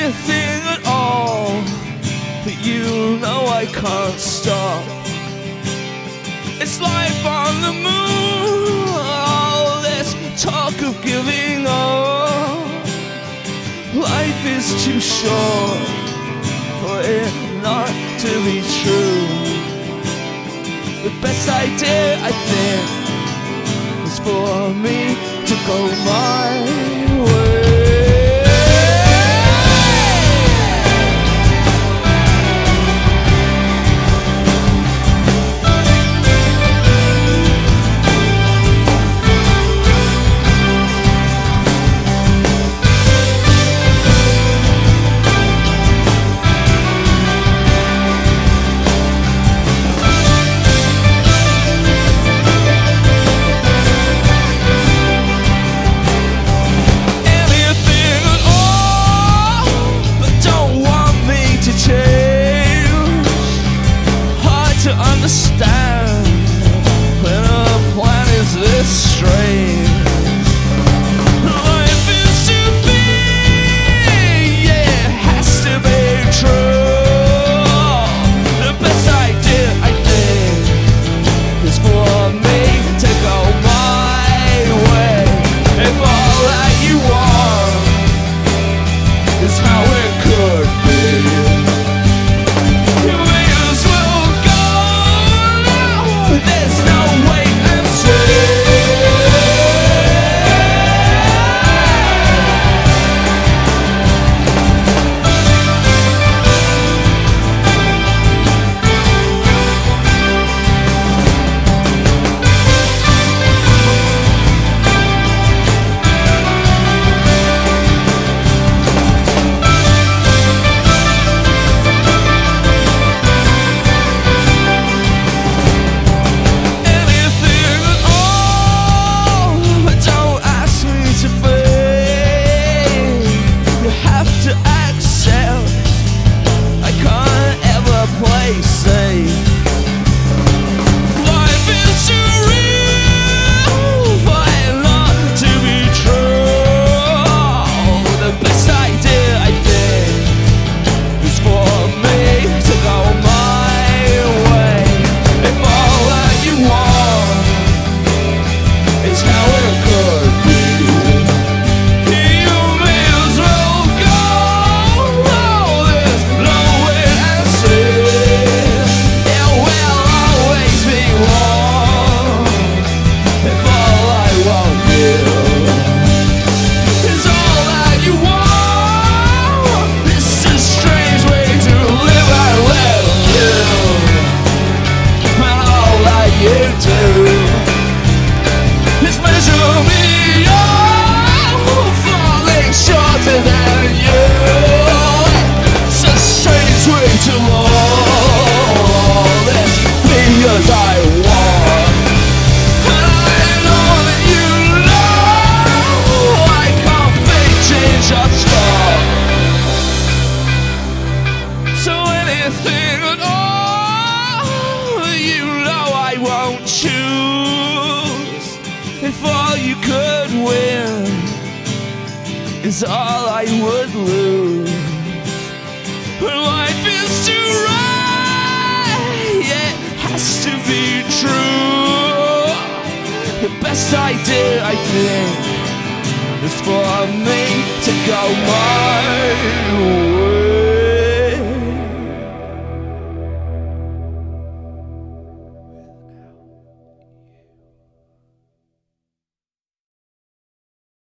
anything at all, but you know I can't stop. It's life on the moon, all this talk of giving up. Life is too short for it not to be true. The best idea, I think, is for me to go my way. Understand when a plan is this strange. Life is to be, yeah, it has to be true. The best idea, I think, is for me to go my way. If all that you want is how it could be, there's no wait and see. Choose if all you could win is all I would lose. Life is too right, it has to be true. The best idea, I think, is for me to go my